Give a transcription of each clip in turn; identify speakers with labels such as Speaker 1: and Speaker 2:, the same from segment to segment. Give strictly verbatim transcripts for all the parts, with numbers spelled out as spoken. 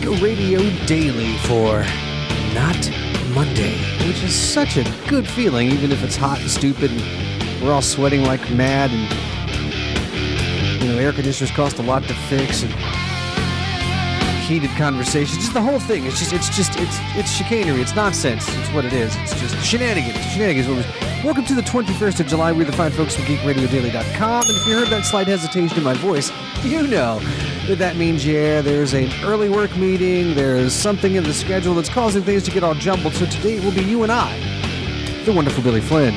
Speaker 1: Radio Daily for Not Monday, which is such a good feeling, even if it's hot and stupid and we're all sweating like mad and, you know, air conditioners cost a lot to fix and heated conversations, just the whole thing. It's just, it's just, it's, it's chicanery. It's nonsense. It's what it is. It's just shenanigans. Shenanigans. What was, welcome to the twenty-first of July. We're the fine folks from geek radio daily dot com. And if you heard that slight hesitation in my voice, you know that that means, yeah, there's an early work meeting. There's something in the schedule that's causing things to get all jumbled. So today it will be you and I, the wonderful Billy Flynn.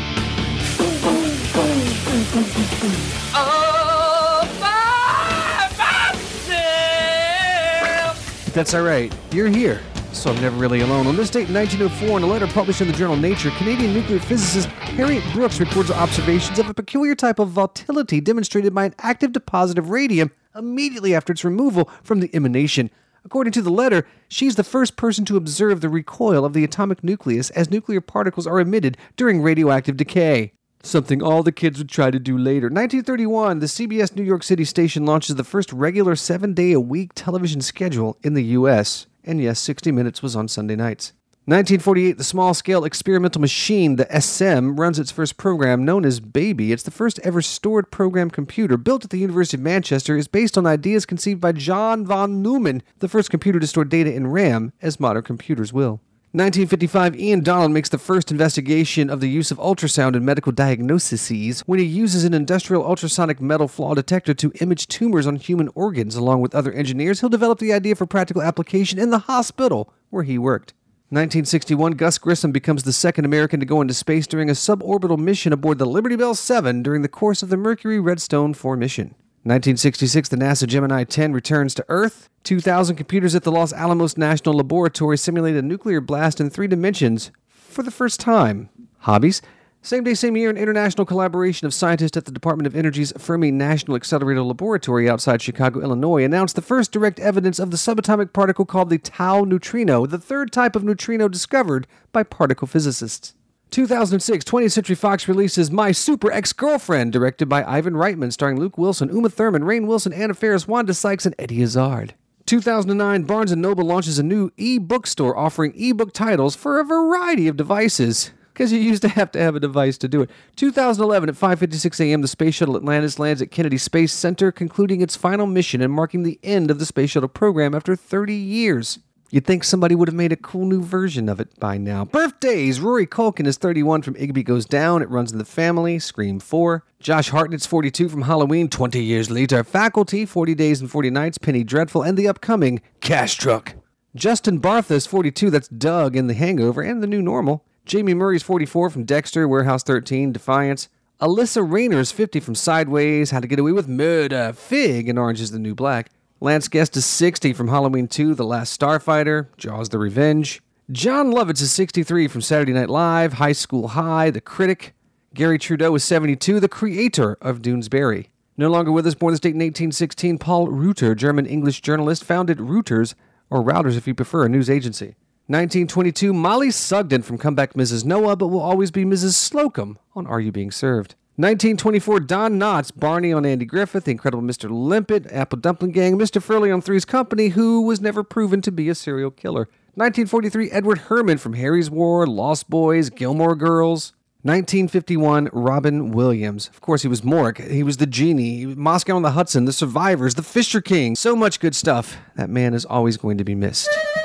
Speaker 1: That's all right. You're here, so I'm never really alone. On this date in nineteen oh four, in a letter published in the journal Nature, Canadian nuclear physicist Harriet Brooks records observations of a peculiar type of volatility demonstrated by an active deposit of radium immediately after its removal from the emanation. According to the letter, she's the first person to observe the recoil of the atomic nucleus as nuclear particles are emitted during radioactive decay. Something all the kids would try to do later. nineteen thirty-one, the C B S New York City station launches the first regular seven-day-a-week television schedule in the U S And yes, sixty minutes was on Sunday nights. nineteen forty-eight, the small-scale experimental machine, the S M, runs its first program known as Baby. It's the first ever stored program computer. Built at the University of Manchester, is based on ideas conceived by John von Neumann, the first computer to store data in RAM, as modern computers will. nineteen fifty-five, Ian Donald makes the first investigation of the use of ultrasound in medical diagnoses when he uses an industrial ultrasonic metal flaw detector to image tumors on human organs. Along with other engineers, he'll develop the idea for practical application in the hospital where he worked. nineteen sixty-one, Gus Grissom becomes the second American to go into space during a suborbital mission aboard the Liberty Bell seven during the course of the Mercury Redstone four mission. nineteen sixty-six, the NASA Gemini ten returns to Earth. two thousand, computers at the Los Alamos National Laboratory simulate a nuclear blast in three dimensions for the first time. Hobbies? Same day, same year, an international collaboration of scientists at the Department of Energy's Fermi National Accelerator Laboratory outside Chicago, Illinois, announced the first direct evidence of the subatomic particle called the tau neutrino, the third type of neutrino discovered by particle physicists. two thousand six, twentieth Century Fox releases My Super Ex-Girlfriend, directed by Ivan Reitman, starring Luke Wilson, Uma Thurman, Rainn Wilson, Anna Faris, Wanda Sykes, and Eddie Izzard. two thousand nine, Barnes and Noble launches a new e-bookstore offering e-book titles for a variety of devices, because you used to have to have a device to do it. two thousand eleven, at five fifty-six a.m., the Space Shuttle Atlantis lands at Kennedy Space Center, concluding its final mission and marking the end of the Space Shuttle program after thirty years. You'd think somebody would have made a cool new version of it by now. Birthdays! Rory Culkin is thirty-one from Igby Goes Down. It Runs in the Family. Scream four. Josh Hartnett's forty-two from Halloween. twenty years later. Faculty. forty Days and forty Nights. Penny Dreadful. And the upcoming Cash Truck. Justin Bartha is forty-two. That's Doug in The Hangover and The New Normal. Jamie Murray's forty-four from Dexter. Warehouse thirteen. Defiance. Alyssa Rayner's fifty from Sideways. How to Get Away with Murder. Fig and Orange is the New Black. Lance Guest is sixty from Halloween two, The Last Starfighter, Jaws the Revenge. John Lovitz is sixty-three from Saturday Night Live, High School High, The Critic. Gary Trudeau is seventy-two, the creator of Doonesbury. No longer with us, born this date in eighteen sixteen, Paul Reuter, German-English journalist, founded Reuters, or Routers if you prefer, a news agency. nineteen twenty-two, Molly Sugden from Comeback Missus Noah, but will always be Missus Slocum on Are You Being Served? nineteen twenty-four, Don Knotts, Barney on Andy Griffith, The Incredible Mister Limpet, Apple Dumpling Gang, Mister Furley on Three's Company, who was never proven to be a serial killer. nineteen forty-three, Edward Herman from Harry's War, Lost Boys, Gilmore Girls. nineteen fifty-one, Robin Williams. Of course, he was Mork. He was the Genie, Moscow on the Hudson, The Survivors, The Fisher King. So much good stuff. That man is always going to be missed.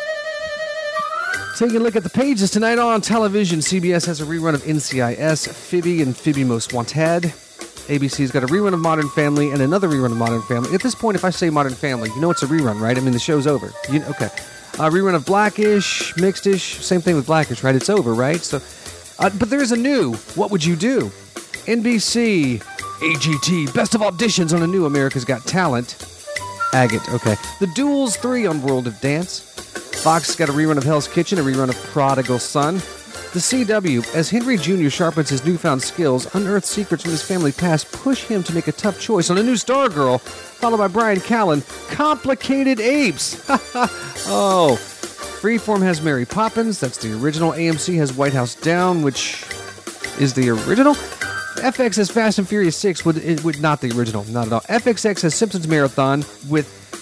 Speaker 1: Taking a look at the pages tonight on television, C B S has a rerun of N C I S, Phoebe and Phoebe Most Wanted. A B C's got a rerun of Modern Family and another rerun of Modern Family. At this point, if I say Modern Family, you know it's a rerun, right? I mean, the show's over. You, okay. Uh, rerun of Blackish, Mixedish, same thing with Blackish, right? It's over, right? So, uh, but there's a new What Would You Do? N B C, A G T, Best of Auditions on a new America's Got Talent. Agate, okay. The Duels three on World of Dance. Fox got a rerun of Hell's Kitchen, a rerun of Prodigal Son. The C W, as Henry Junior sharpens his newfound skills, unearth secrets from his family past, push him to make a tough choice on a new Stargirl, followed by Brian Callen, Complicated Apes. Oh, Freeform has Mary Poppins, that's the original. A M C has White House Down, which is the original. F X has Fast and Furious six, would, it would not the original, not at all. F X X has Simpsons Marathon with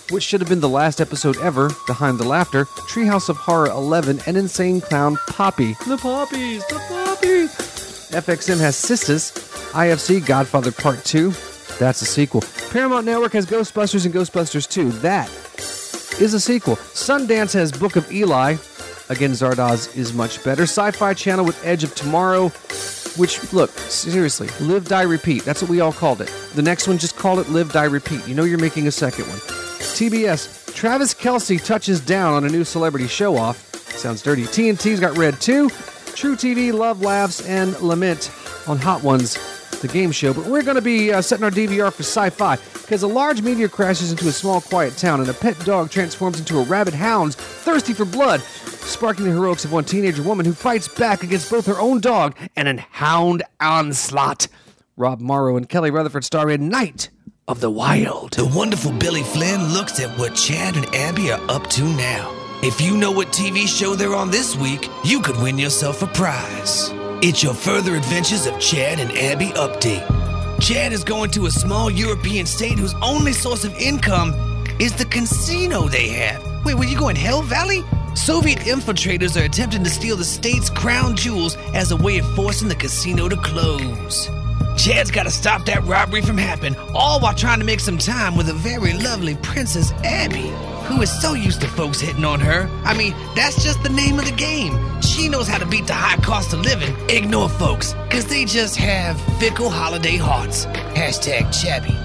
Speaker 1: which should have been the last episode ever, Behind the Laughter, Treehouse of Horror eleven, and Insane Clown Poppy. The Poppies! The Poppies! F X M has Sisters, I F C Godfather Part two. That's a sequel. Paramount Network has Ghostbusters and Ghostbusters two. That is a sequel. Sundance has Book of Eli. Again, Zardoz is much better. Sci-Fi Channel with Edge of Tomorrow, which, look, seriously, Live, Die, Repeat. That's what we all called it. The next one, just call it Live, Die, Repeat. You know you're making a second one. T B S, Travis Kelce touches down on a new celebrity show-off. Sounds dirty. T N T's got Red two. True T V, Love, Laughs, and Lament on Hot Ones, the game show. But we're going to be uh, setting our D V R for sci-fi, because a large meteor crashes into a small, quiet town, and a pet dog transforms into a rabid hound thirsty for blood, sparking the heroics of one teenager woman who fights back against both her own dog and an hound onslaught. Rob Morrow and Kelly Rutherford star in Night of the Wild.
Speaker 2: The wonderful Billy Flynn looks at what Chad and Abby are up to now. If you know what T V show they're on this week, you could win yourself a prize. It's your Further Adventures of Chad and Abby update. Chad is going to a small European state whose only source of income is the casino they have. Wait, were you going Hell Valley? Soviet infiltrators are attempting to steal the state's crown jewels as a way of forcing the casino to close. Chad's got to stop that robbery from happening, all while trying to make some time with a very lovely Princess Abby, who is so used to folks hitting on her. I mean, that's just the name of the game. She knows how to beat the high cost of living. Ignore folks, because they just have fickle holiday hearts. Hashtag Chabby.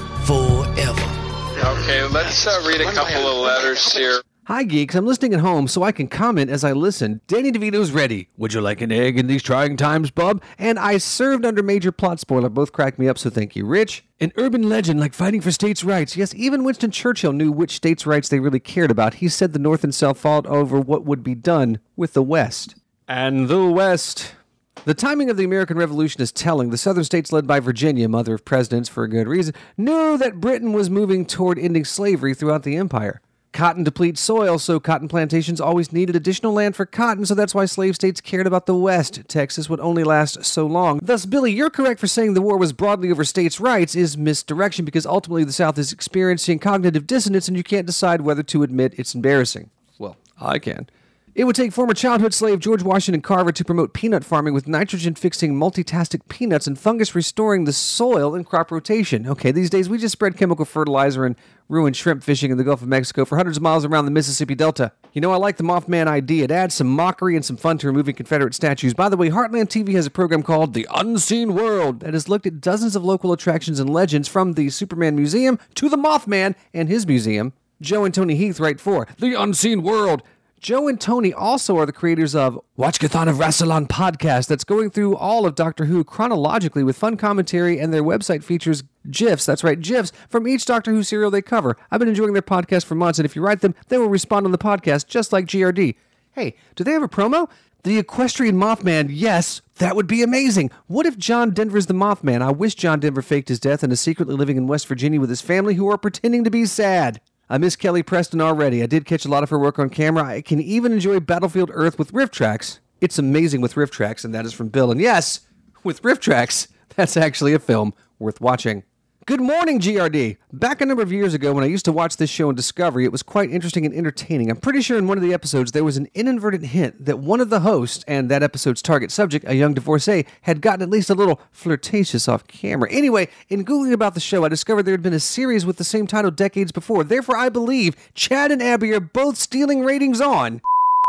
Speaker 2: Forever.
Speaker 3: Okay, let's uh, read a couple of letters here.
Speaker 1: Hi, geeks. I'm listening at home so I can comment as I listen. Danny DeVito's ready. Would you like an egg in these trying times, bub? And I served under major plot spoiler. Both cracked me up, so thank you. Rich, an urban legend like fighting for states' rights. Yes, even Winston Churchill knew which states' rights they really cared about. He said the North and South fought over what would be done with the West. And the West. The timing of the American Revolution is telling. The southern states led by Virginia, mother of presidents for a good reason, knew that Britain was moving toward ending slavery throughout the empire. Cotton depletes soil, so cotton plantations always needed additional land for cotton, so that's why slave states cared about the West. Texas would only last so long. Thus, Billy, you're correct for saying the war was broadly over states' rights is misdirection, because ultimately the South is experiencing cognitive dissonance and you can't decide whether to admit it's embarrassing. Well, I can. It would take former childhood slave George Washington Carver to promote peanut farming with nitrogen-fixing multitastic peanuts and fungus restoring the soil in crop rotation. Okay, these days we just spread chemical fertilizer and ruin shrimp fishing in the Gulf of Mexico for hundreds of miles around the Mississippi Delta. You know, I like the Mothman idea. It adds some mockery and some fun to removing Confederate statues. By the way, Heartland T V has a program called The Unseen World that has looked at dozens of local attractions and legends, from the Superman Museum to the Mothman and his museum. Joe and Tony Heath write for The Unseen World. Joe and Tony also are the creators of Watchkathon of Rassilon podcast that's going through all of Doctor Who chronologically with fun commentary, and their website features GIFs, that's right, GIFs, from each Doctor Who serial they cover. I've been enjoying their podcast for months, and if you write them, they will respond on the podcast, just like G R D. Hey, do they have a promo? The Equestrian Mothman, yes, that would be amazing. What if John Denver's the Mothman? I wish John Denver faked his death and is secretly living in West Virginia with his family, who are pretending to be sad. I miss Kelly Preston already. I did catch a lot of her work on camera. I can even enjoy Battlefield Earth with riff tracks. It's amazing with riff tracks, and that is from Bill. And yes, with riff tracks, that's actually a film worth watching. Good morning, G R D. Back a number of years ago when I used to watch this show on Discovery, it was quite interesting and entertaining. I'm pretty sure in one of the episodes there was an inadvertent hint that one of the hosts and that episode's target subject, a young divorcee, had gotten at least a little flirtatious off camera. Anyway, in Googling about the show, I discovered there had been a series with the same title decades before. Therefore, I believe Chad and Abby are both stealing ratings on...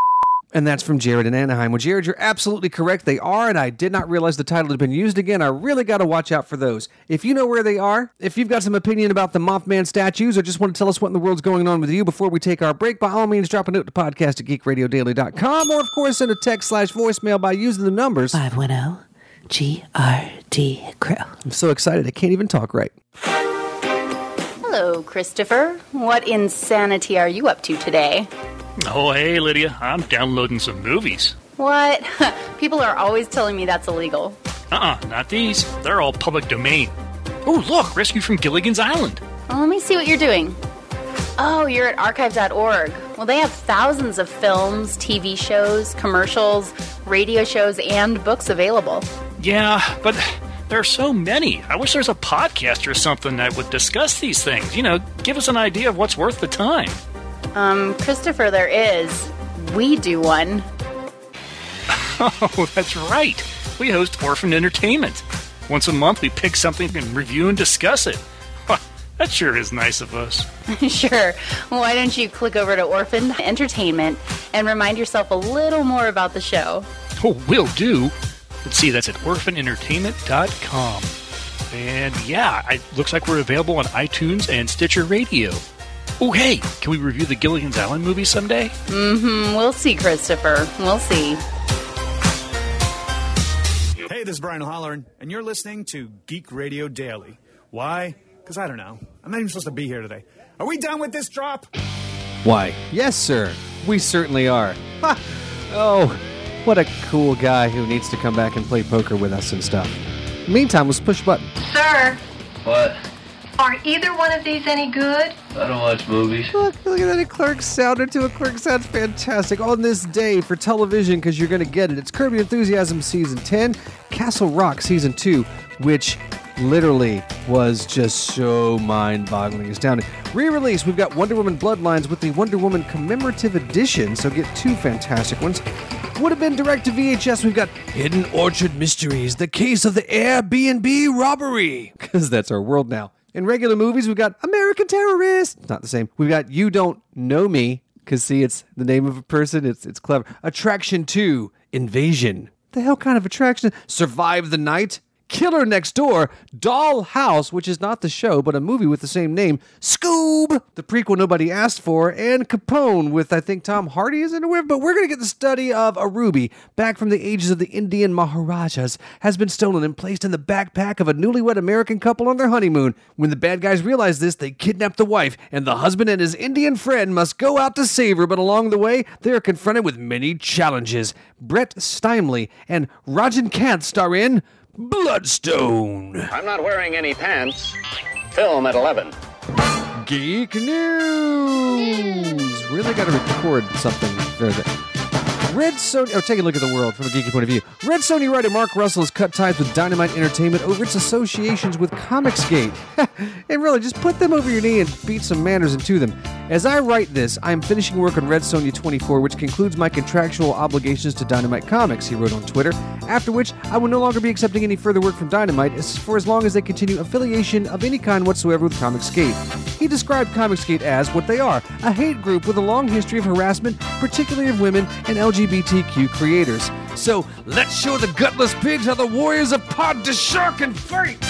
Speaker 1: And that's from Jared in Anaheim. Well, Jared, you're absolutely correct. They are, and I did not realize the title had been used again. I really got to watch out for those. If you know where they are, if you've got some opinion about the Mothman statues, or just want to tell us what in the world's going on with you before we take our break, by all means, drop a note to podcast at geek radio daily dot com, or, of course, send a text slash voicemail by using the numbers
Speaker 4: five one zero G R D Crew.
Speaker 1: I'm so excited, I can't even talk right.
Speaker 5: Hello, Christopher. What insanity are you up to today?
Speaker 6: Oh, hey, Lydia. I'm downloading some movies.
Speaker 5: What? People are always telling me that's illegal.
Speaker 6: Uh-uh, not these. They're all public domain. Oh, look, Rescue from Gilligan's Island.
Speaker 5: Well, let me see what you're doing. Oh, you're at archive dot org. Well, they have thousands of films, T V shows, commercials, radio shows, and books available.
Speaker 6: Yeah, but There are so many. I wish there was a podcast or something that would discuss these things. You know, give us an idea of what's worth the time.
Speaker 5: Um, Christopher, there is. We do one.
Speaker 6: Oh, that's right. We host Orphan Entertainment. Once a month, we pick something and review and discuss it. That sure is nice of us.
Speaker 5: Sure. Well, why don't you click over to Orphan Entertainment and remind yourself a little more about the show?
Speaker 6: Oh, will do. Let's see, that's at orphan entertainment dot com. And yeah, it looks like we're available on iTunes and Stitcher Radio. Oh, hey, can we review the Gilligan's Island movie someday?
Speaker 5: Mm-hmm. We'll see, Christopher. We'll see.
Speaker 7: Hey, this is Brian O'Halloran, and you're listening to Geek Radio Daily. Why? Because I don't know. I'm not even supposed to be here today. Are we done with this drop?
Speaker 1: Why, yes, sir. We certainly are. Ha! Oh, what a cool guy who needs to come back and play poker with us and stuff. Meantime, let's push a button.
Speaker 8: Sir,
Speaker 9: What?
Speaker 8: are either one of these any good?
Speaker 9: I don't watch movies.
Speaker 1: Look, look at that. A Clerks sound into a Clerks sounds fantastic. On this day for television, because you're going to get it. It's Curb Your Enthusiasm Season ten, Castle Rock Season two, which literally was just so mind-boggling, astounding. Re-release, we've got Wonder Woman Bloodlines with the Wonder Woman Commemorative Edition, so get two fantastic ones. Would have been direct to V H S, we've got Hidden Orchard Mysteries, the case of the Airbnb robbery, because that's our world now. In regular movies, we've got American Terrorist. It's not the same. We've got You Don't Know Me, because see, it's the name of a person. It's it's clever. Attraction two, Invasion. The hell kind of attraction? Survive the Night. Killer Next Door, Doll House, which is not the show, but a movie with the same name, Scoob, the prequel nobody asked for, and Capone with, I think, Tom Hardy is in it, but we're going to get the study of a ruby, back from the ages of the Indian Maharajas, has been stolen and placed in the backpack of a newlywed American couple on their honeymoon. When the bad guys realize this, they kidnap the wife, and the husband and his Indian friend must go out to save her, but along the way, they are confronted with many challenges. Brett Steinley and Rajan Kant star in Bloodstone.
Speaker 10: I'm not wearing any pants. Film at eleven.
Speaker 1: Geek News. Really got to record something. Red Sony... Oh, take a look at the world from a geeky point of view. Red Sony writer Mark Russell has cut ties with Dynamite Entertainment over its associations with Comicsgate. And really, just put them over your knee and beat some manners into them. As I write this, I am finishing work on Red Sonja twenty-four, which concludes my contractual obligations to Dynamite Comics, he wrote on Twitter, after which I will no longer be accepting any further work from Dynamite as for as long as they continue affiliation of any kind whatsoever with Comicsgate. He described Comicsgate as what they are, a hate group with a long history of harassment, particularly of women and L G B T Q creators. So, let's show the gutless pigs how the warriors of Pod de Shark can fight!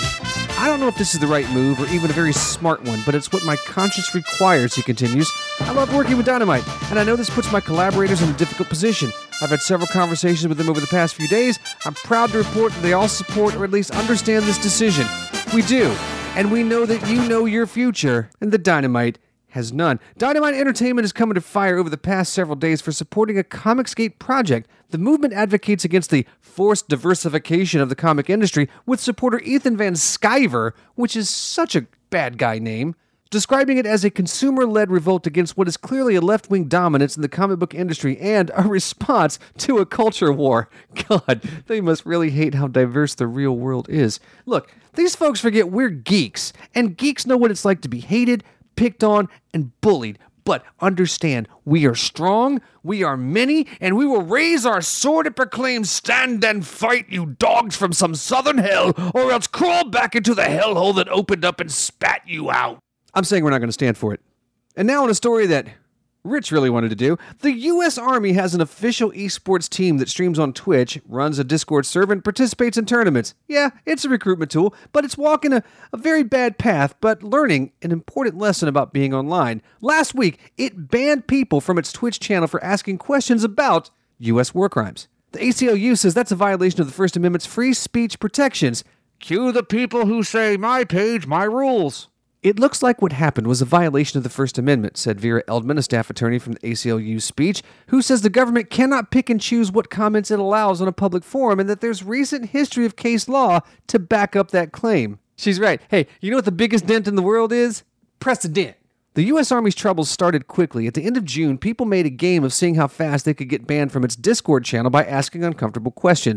Speaker 1: I don't know if this is the right move or even a very smart one, but it's what my conscience requires, he continues. I love working with Dynamite, and I know this puts my collaborators in a difficult position. I've had several conversations with them over the past few days. I'm proud to report that they all support or at least understand this decision. We do, and we know that you know your future, and the Dynamite has none. Dynamite Entertainment has come under fire over the past several days for supporting a Comicsgate project. The movement advocates against the forced diversification of the comic industry, with supporter Ethan Van Sciver, which is such a bad guy name, describing it as a consumer-led revolt against what is clearly a left-wing dominance in the comic book industry and a response to a culture war. God, they must really hate how diverse the real world is. Look, these folks forget we're geeks, and geeks know what it's like to be hated, picked on, and bullied. But understand, we are strong, we are many, and we will raise our sword and proclaim, stand and fight, you dogs from some southern hell, or else crawl back into the hellhole that opened up and spat you out. I'm saying we're not going to stand for it. And now on a story that Rich really wanted to do, the U S Army has an official esports team that streams on Twitch, runs a Discord server, and participates in tournaments. Yeah, it's a recruitment tool, but it's walking a, a very bad path, but learning an important lesson about being online. Last week, it banned people from its Twitch channel for asking questions about U S war crimes. The A C L U says that's a violation of the First Amendment's free speech protections. Cue the people who say, my page, my rules. It looks like what happened was a violation of the First Amendment, said Vera Eldman, a staff attorney from the A C L U's speech, who says the government cannot pick and choose what comments it allows on a public forum and that there's recent history of case law to back up that claim. She's right. Hey, you know what the biggest dent in the world is? Precedent. The U S Army's troubles started quickly. At the end of June, people made a game of seeing how fast they could get banned from its Discord channel by asking uncomfortable questions.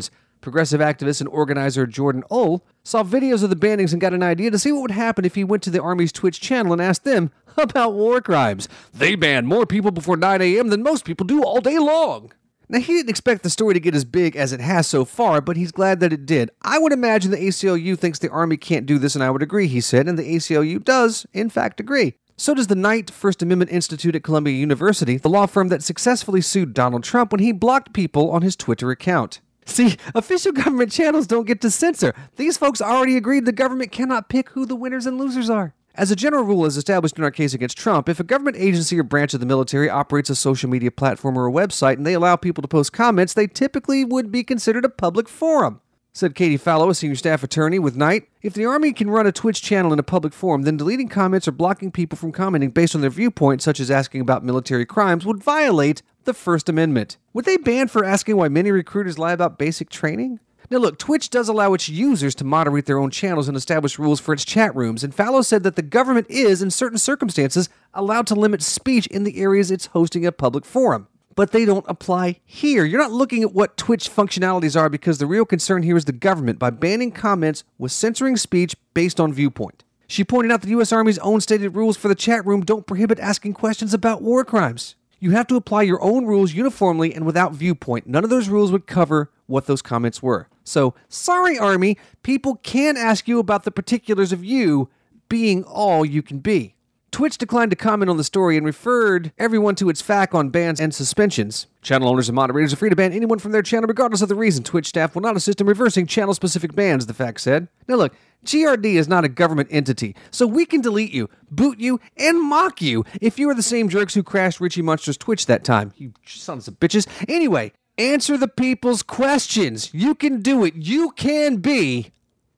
Speaker 1: Progressive activist and organizer Jordan Ull saw videos of the bannings and got an idea to see what would happen if he went to the Army's Twitch channel and asked them about war crimes. They ban more people before nine a.m. than most people do all day long. Now, he didn't expect the story to get as big as it has so far, but he's glad that it did. I would imagine the A C L U thinks the Army can't do this, and I would agree, he said, and the A C L U does, in fact, agree. So does the Knight First Amendment Institute at Columbia University, the law firm that successfully sued Donald Trump when he blocked people on his Twitter account. See, official government channels don't get to censor. These folks already agreed the government cannot pick who the winners and losers are. As a general rule, as established in our case against Trump, if a government agency or branch of the military operates a social media platform or a website and they allow people to post comments, they typically would be considered a public forum, said Katie Fallow, a senior staff attorney with Knight. If the Army can run a Twitch channel in a public forum, then deleting comments or blocking people from commenting based on their viewpoint, such as asking about military crimes, would violate the First Amendment. Would they ban for asking why many recruiters lie about basic training? Now look, Twitch does allow its users to moderate their own channels and establish rules for its chat rooms, and Fallow said that the government is, in certain circumstances, allowed to limit speech in the areas it's hosting a public forum. But they don't apply here. You're not looking at what Twitch functionalities are because the real concern here is the government by banning comments with censoring speech based on viewpoint. She pointed out the U S Army's own stated rules for the chat room don't prohibit asking questions about war crimes. You have to apply your own rules uniformly and without viewpoint. None of those rules would cover what those comments were. So, sorry, Army, people can ask you about the particulars of you being all you can be. Twitch declined to comment on the story and referred everyone to its F A Q on bans and suspensions. Channel owners and moderators are free to ban anyone from their channel regardless of the reason. Twitch staff will not assist in reversing channel-specific bans, the F A Q said. Now look, G R D is not a government entity, so we can delete you, boot you, and mock you if you are the same jerks who crashed Richie Munster's Twitch that time. You sons of bitches. Anyway, answer the people's questions. You can do it. You can be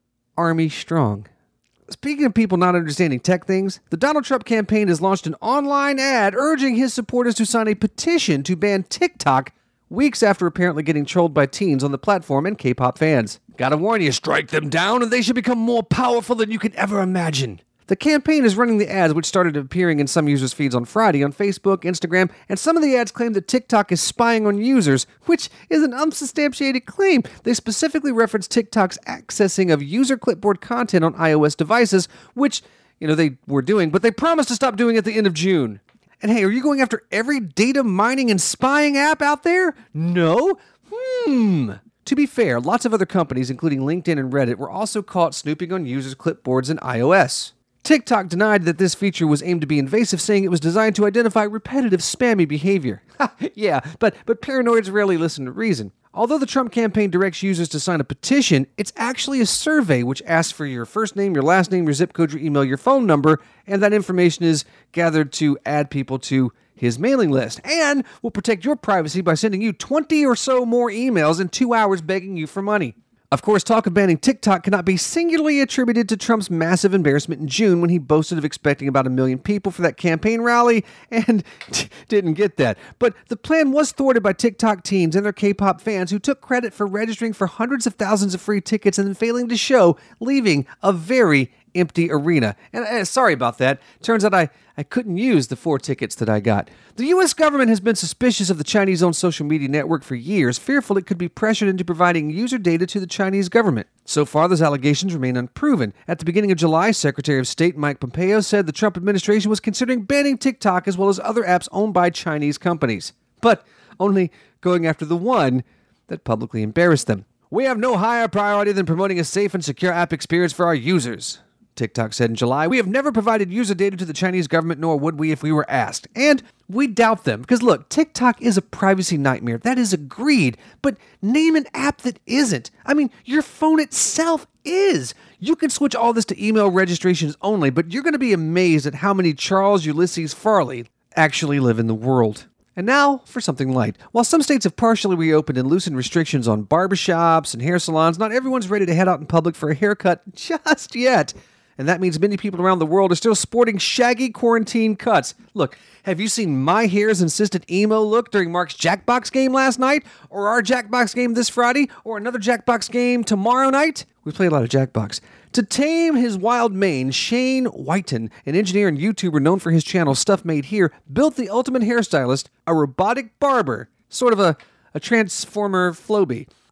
Speaker 1: Army strong. Speaking of people not understanding tech things, the Donald Trump campaign has launched an online ad urging his supporters to sign a petition to ban TikTok weeks after apparently getting trolled by teens on the platform and K-pop fans. Gotta warn you, strike them down and they should become more powerful than you could ever imagine. The campaign is running the ads, which started appearing in some users' feeds on Friday on Facebook, Instagram, and some of the ads claim that TikTok is spying on users, which is an unsubstantiated claim. They specifically reference TikTok's accessing of user clipboard content on iOS devices, which, you know, they were doing, but they promised to stop doing at the end of June. And hey, are you going after every data mining and spying app out there? No? Hmm. To be fair, lots of other companies, including LinkedIn and Reddit, were also caught snooping on users' clipboards in iOS. TikTok denied that this feature was aimed to be invasive, saying it was designed to identify repetitive spammy behavior. yeah, but, but paranoids rarely listen to reason. Although the Trump campaign directs users to sign a petition, it's actually a survey which asks for your first name, your last name, your zip code, your email, your phone number, and that information is gathered to add people to his mailing list, and will protect your privacy by sending you twenty or so more emails in two hours begging you for money. Of course, talk of banning TikTok cannot be singularly attributed to Trump's massive embarrassment in June when he boasted of expecting about a million people for that campaign rally and didn't get that. But the plan was thwarted by TikTok teens and their K-pop fans who took credit for registering for hundreds of thousands of free tickets and then failing to show, leaving a very empty arena. And uh, sorry about that. Turns out I, I couldn't use the four tickets that I got. The U S government has been suspicious of the Chinese-owned social media network for years, fearful it could be pressured into providing user data to the Chinese government. So far, those allegations remain unproven. At the beginning of July, Secretary of State Mike Pompeo said the Trump administration was considering banning TikTok as well as other apps owned by Chinese companies, but only going after the one that publicly embarrassed them. We have no higher priority than promoting a safe and secure app experience for our users, TikTok said in July. We have never provided user data to the Chinese government, nor would we if we were asked. And we doubt them, because look, TikTok is a privacy nightmare. That is agreed. But name an app that isn't. I mean, your phone itself is. You can switch all this to email registrations only, but you're going to be amazed at how many Charles Ulysses Farley actually live in the world. And now for something light. While some states have partially reopened and loosened restrictions on barbershops and hair salons, not everyone's ready to head out in public for a haircut just yet. And that means many people around the world are still sporting shaggy quarantine cuts. Look, have you seen my hair's insistent emo look during Mark's Jackbox game last night? Or our Jackbox game this Friday? Or another Jackbox game tomorrow night? We play a lot of Jackbox. To tame his wild mane, Shane Whiten, an engineer and YouTuber known for his channel Stuff Made Here, built the ultimate hairstylist, a robotic barber, sort of a, a transformer Flowbee.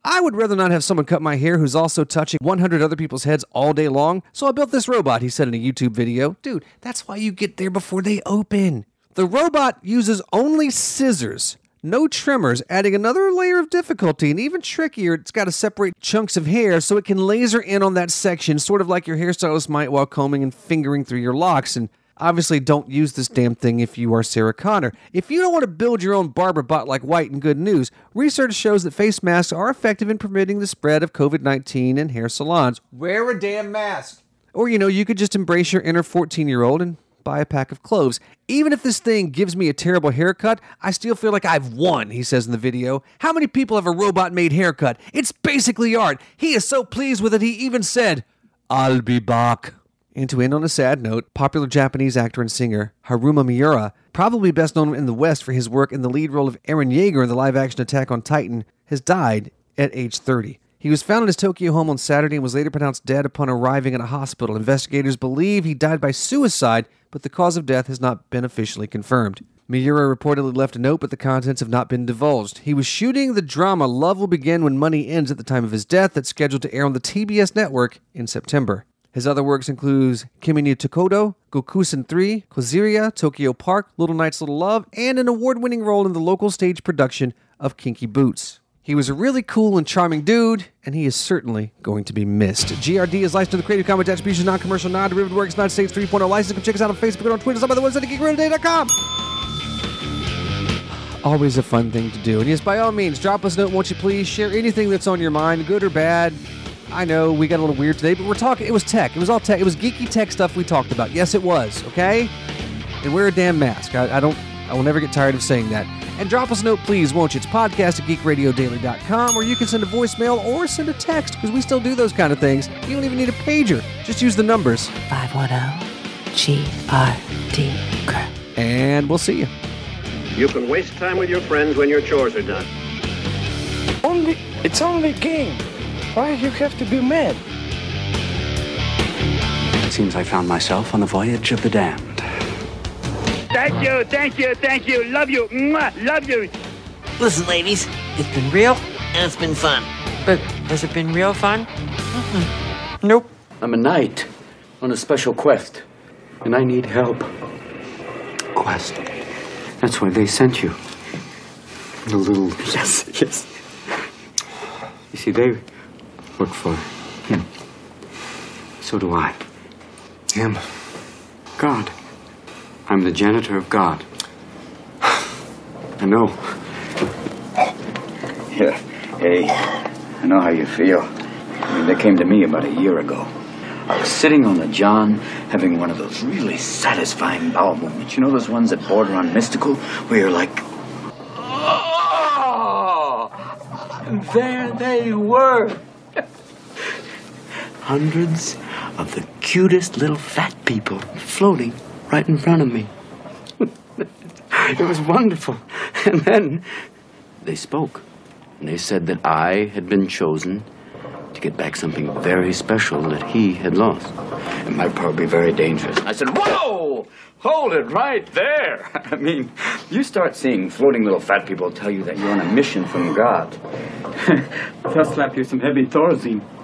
Speaker 1: I would rather not have someone cut my hair who's also touching one hundred other people's heads all day long, so I built this robot, he said in a YouTube video. Dude, that's why you get there before they open. The robot uses only scissors, no trimmers, adding another layer of difficulty, and even trickier, it's got to separate chunks of hair so it can laser in on that section, sort of like your hairstylist might while combing and fingering through your locks. And obviously, don't use this damn thing if you are Sarah Connor. If you don't want to build your own barber bot like White and Good News, research shows that face masks are effective in preventing the spread of covid nineteen in hair salons. Wear a damn mask. Or, you know, you could just embrace your inner fourteen-year-old and buy a pack of cloves. Even if this thing gives me a terrible haircut, I still feel like I've won, he says in the video. How many people have a robot-made haircut? It's basically art. He is so pleased with it, he even said, "I'll be back." And to end on a sad note, popular Japanese actor and singer Haruma Miura, probably best known in the West for his work in the lead role of Eren Yeager in the live-action Attack on Titan, has died at age thirty. He was found in his Tokyo home on Saturday and was later pronounced dead upon arriving at a hospital. Investigators believe he died by suicide, but the cause of death has not been officially confirmed. Miura reportedly left a note, but the contents have not been divulged. He was shooting the drama Love Will Begin When Money Ends at the time of his death that's scheduled to air on the T B S network in September. His other works include Kimi ni Tokodo, Gokusen three, Koziria, Tokyo Park, Little Nights, Little Love, and an award-winning role in the local stage production of Kinky Boots. He was a really cool and charming dude, and he is certainly going to be missed. G R D is licensed to the Creative Commons Attribution, Non-Commercial, Non-Derivative Works, United States three point oh license. Come check us out on Facebook and on Twitter. Stop by the website at geek radio day dot com. Always a fun thing to do. And yes, by all means, drop us a note, won't you please? Share anything that's on your mind, good or bad. I know we got a little weird today, but we're talking, it was tech. It was all tech. It was geeky tech stuff we talked about. Yes, it was, okay? And wear a damn mask. I, I don't, I will never get tired of saying that. And drop us a note, please, won't you? It's podcast at geek radio daily dot com, or you can send a voicemail or send a text, because we still do those kind of things. You don't even need a pager. Just use the numbers.
Speaker 4: five one zero G R D Crew.
Speaker 1: And we'll see you.
Speaker 10: You can waste time with your friends when your chores are done.
Speaker 9: Only, it's only a game. Why do you have to be mad?
Speaker 11: It seems I found myself on the voyage of the damned.
Speaker 12: Thank you, thank you, thank you. Love you. Mwah, love you.
Speaker 13: Listen, ladies, it's been real and it's been fun.
Speaker 14: But has it been real fun? Mm-hmm. Nope.
Speaker 11: I'm a knight on a special quest, and I need help. Quest. That's why they sent you. The little... Yes, yes. You see, they work for him. So do I.
Speaker 9: Him?
Speaker 11: God. I'm the janitor of God. I know.
Speaker 15: Yeah. Hey, I know how you feel. I mean, they came to me about a year ago. I was sitting on the john, having one of those really satisfying bowel movements. You know those ones that border on mystical, where you're like,
Speaker 11: oh! And there they were. Hundreds of the cutest little fat people floating right in front of me. It was wonderful. And then they spoke. And they said that I had been chosen to get back something very special that he had lost.
Speaker 15: It might probably be very dangerous. I said, whoa! Hold it right there. I mean, you start seeing floating little fat people tell you that you're on a mission from God.
Speaker 11: They'll slap you some heavy Thorazine.